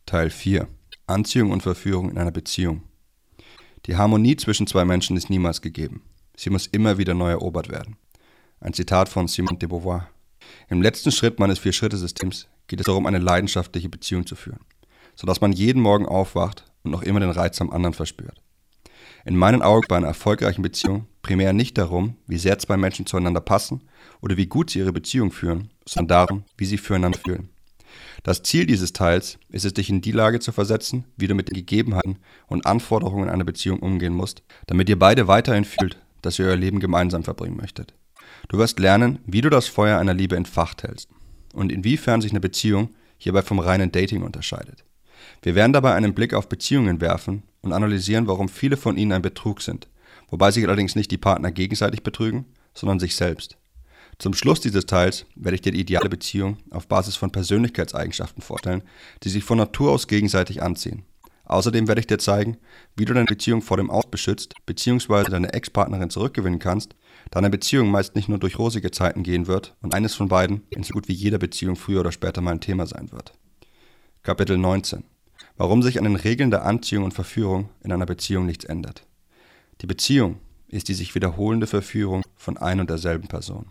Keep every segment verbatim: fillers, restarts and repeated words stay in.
Teil vier. Anziehung und Verführung in einer Beziehung. Die Harmonie zwischen zwei Menschen ist niemals gegeben. Sie muss immer wieder neu erobert werden. Ein Zitat von Simone de Beauvoir. Im letzten Schritt meines Vier-Schritte-Systems geht es darum, eine leidenschaftliche Beziehung zu führen, sodass man jeden Morgen aufwacht und noch immer den Reiz am anderen verspürt. In meinen Augen bei einer erfolgreichen Beziehung primär nicht darum, wie sehr zwei Menschen zueinander passen oder wie gut sie ihre Beziehung führen, sondern darum, wie sie füreinander fühlen. Das Ziel dieses Teils ist es, dich in die Lage zu versetzen, wie du mit den Gegebenheiten und Anforderungen einer Beziehung umgehen musst, damit ihr beide weiterhin fühlt, dass ihr euer Leben gemeinsam verbringen möchtet. Du wirst lernen, wie du das Feuer einer Liebe entfacht hältst und inwiefern sich eine Beziehung hierbei vom reinen Dating unterscheidet. Wir werden dabei einen Blick auf Beziehungen werfen und analysieren, warum viele von ihnen ein Betrug sind, wobei sich allerdings nicht die Partner gegenseitig betrügen, sondern sich selbst. Zum Schluss dieses Teils werde ich dir die ideale Beziehung auf Basis von Persönlichkeitseigenschaften vorstellen, die sich von Natur aus gegenseitig anziehen. Außerdem werde ich dir zeigen, wie du deine Beziehung vor dem Aus beschützt bzw. deine Ex-Partnerin zurückgewinnen kannst, da eine Beziehung meist nicht nur durch rosige Zeiten gehen wird und eines von beiden in so gut wie jeder Beziehung früher oder später mal ein Thema sein wird. Kapitel neunzehn. Warum sich an den Regeln der Anziehung und Verführung in einer Beziehung nichts ändert. Die Beziehung ist die sich wiederholende Verführung von ein und derselben Person.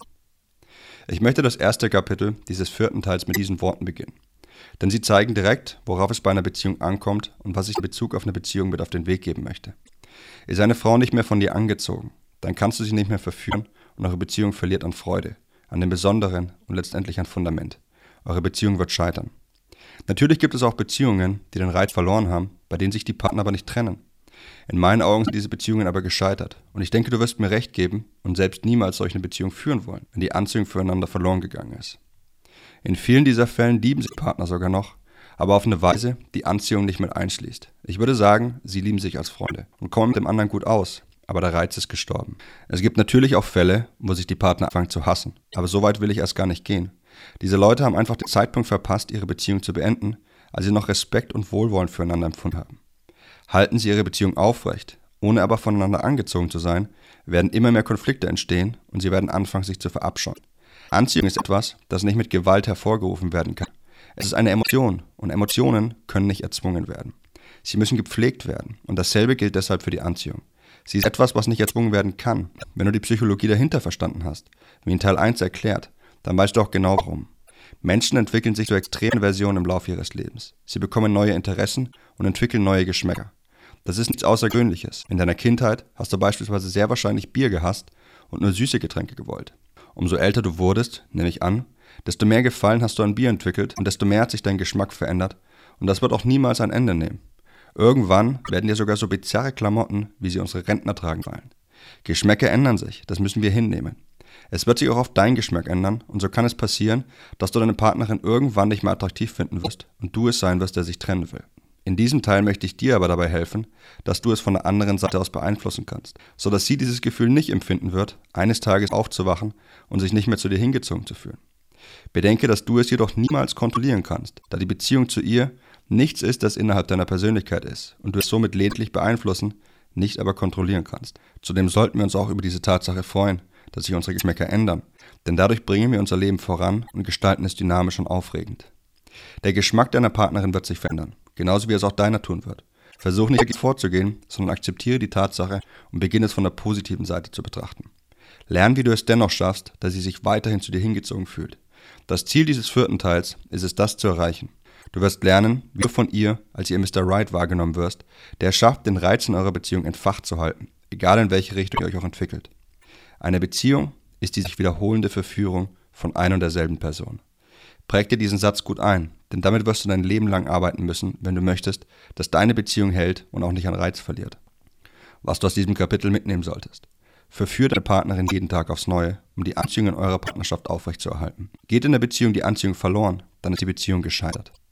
Ich möchte das erste Kapitel dieses vierten Teils mit diesen Worten beginnen. Denn sie zeigen direkt, worauf es bei einer Beziehung ankommt und was ich in Bezug auf eine Beziehung mit auf den Weg geben möchte. Ist eine Frau nicht mehr von dir angezogen, dann kannst du sie nicht mehr verführen und eure Beziehung verliert an Freude, an dem Besonderen und letztendlich an Fundament. Eure Beziehung wird scheitern. Natürlich gibt es auch Beziehungen, die den Reiz verloren haben, bei denen sich die Partner aber nicht trennen. In meinen Augen sind diese Beziehungen aber gescheitert und ich denke, du wirst mir recht geben und selbst niemals solch eine Beziehung führen wollen, wenn die Anziehung füreinander verloren gegangen ist. In vielen dieser Fällen lieben sich Partner sogar noch, aber auf eine Weise, die Anziehung nicht mit einschließt. Ich würde sagen, sie lieben sich als Freunde und kommen mit dem anderen gut aus, aber der Reiz ist gestorben. Es gibt natürlich auch Fälle, wo sich die Partner anfangen zu hassen, aber so weit will ich erst gar nicht gehen. Diese Leute haben einfach den Zeitpunkt verpasst, ihre Beziehung zu beenden, als sie noch Respekt und Wohlwollen füreinander empfunden haben. Halten sie ihre Beziehung aufrecht, ohne aber voneinander angezogen zu sein, werden immer mehr Konflikte entstehen und sie werden anfangen, sich zu verabscheuen. Anziehung ist etwas, das nicht mit Gewalt hervorgerufen werden kann. Es ist eine Emotion und Emotionen können nicht erzwungen werden. Sie müssen gepflegt werden und dasselbe gilt deshalb für die Anziehung. Sie ist etwas, was nicht erzwungen werden kann. Wenn du die Psychologie dahinter verstanden hast, wie in Teil eins erklärt, dann weißt du auch genau warum. Menschen entwickeln sich zu extremen Versionen im Laufe ihres Lebens. Sie bekommen neue Interessen und entwickeln neue Geschmäcker. Das ist nichts Außergewöhnliches. In deiner Kindheit hast du beispielsweise sehr wahrscheinlich Bier gehasst und nur süße Getränke gewollt. Umso älter du wurdest, nehme ich an, desto mehr Gefallen hast du an Bier entwickelt und desto mehr hat sich dein Geschmack verändert und das wird auch niemals ein Ende nehmen. Irgendwann werden dir sogar so bizarre Klamotten, wie sie unsere Rentner tragen, fallen. Geschmäcker ändern sich, das müssen wir hinnehmen. Es wird sich auch auf deinen Geschmack ändern und so kann es passieren, dass du deine Partnerin irgendwann nicht mehr attraktiv finden wirst und du es sein wirst, der sich trennen will. In diesem Teil möchte ich dir aber dabei helfen, dass du es von der anderen Seite aus beeinflussen kannst, sodass sie dieses Gefühl nicht empfinden wird, eines Tages aufzuwachen und sich nicht mehr zu dir hingezogen zu fühlen. Bedenke, dass du es jedoch niemals kontrollieren kannst, da die Beziehung zu ihr nichts ist, das innerhalb deiner Persönlichkeit ist und du es somit lediglich beeinflussen, nicht aber kontrollieren kannst. Zudem sollten wir uns auch über diese Tatsache freuen, dass sich unsere Geschmäcker ändern, denn dadurch bringen wir unser Leben voran und gestalten es dynamisch und aufregend. Der Geschmack deiner Partnerin wird sich verändern, genauso wie es auch deiner tun wird. Versuch nicht dagegen vorzugehen, sondern akzeptiere die Tatsache und beginne es von der positiven Seite zu betrachten. Lern, wie du es dennoch schaffst, dass sie sich weiterhin zu dir hingezogen fühlt. Das Ziel dieses vierten Teils ist es, das zu erreichen. Du wirst lernen, wie du von ihr, als ihr Mister Right wahrgenommen wirst, der es schafft, den Reiz in eurer Beziehung entfacht zu halten, egal in welche Richtung ihr euch auch entwickelt. Eine Beziehung ist die sich wiederholende Verführung von ein und derselben Person. Präg dir diesen Satz gut ein, denn damit wirst du dein Leben lang arbeiten müssen, wenn du möchtest, dass deine Beziehung hält und auch nicht an Reiz verliert. Was du aus diesem Kapitel mitnehmen solltest. Verführt deine Partnerin jeden Tag aufs Neue, um die Anziehung in eurer Partnerschaft aufrechtzuerhalten. Geht in der Beziehung die Anziehung verloren, dann ist die Beziehung gescheitert.